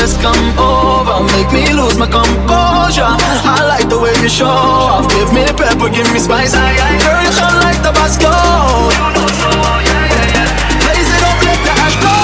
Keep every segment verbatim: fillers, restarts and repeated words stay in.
just come over, make me lose my composure. I like the way you show off. Give me pepper, give me spice. I, I, girl, you shine like Tabasco. You know so, yeah, yeah, yeah. Blaze it up, let the ash blow.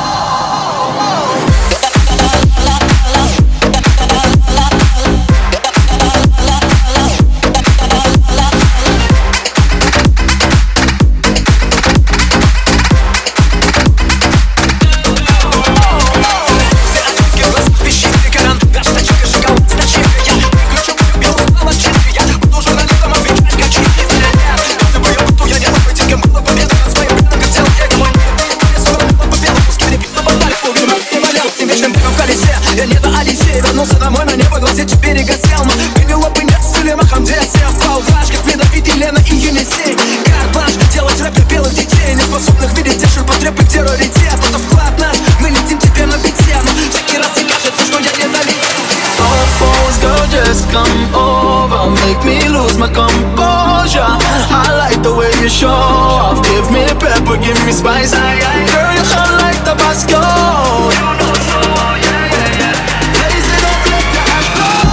Я не до Алисея, вернулся домой на небо, глазеть у берега Селма. Пенелопы нет, с Филима Хамдеся. В паузаж, как Медовид, Елена и Енисей. Карт-бланш, делать рэп для белых детей, не способных видеть те ширпотребы, где раритет. Это вклад наш, мы летим теперь на бите. Но всякий раз мне кажется, что я не долетел. All phones, girl, just come over, make me lose my composure. I like the way you show off. Give me pepper, give me spice. I, I, girl, you shine like Tabasco. You know so, yeah, yeah, yeah. Blaze it up, let the ash blow.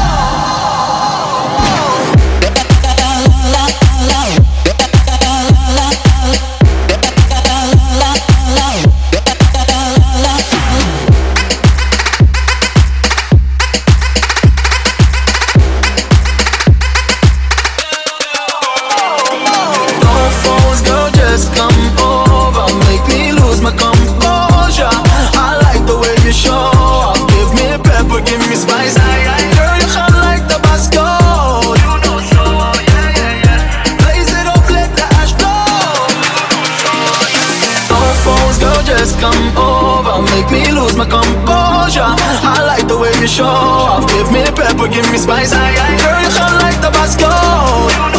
No phones, girl, just come over, make me lose my composure. I like the way you show off. Give me pepper, give me spice. I, I, girl, you shine like Tabasco. You know so, yeah, yeah, yeah. Blaze it up, let the ash blow. No phones, girl, just come over, make me lose my composure. I like the way you show off. Give me pepper, give me spice. I, I, girl, you shine like Tabasco.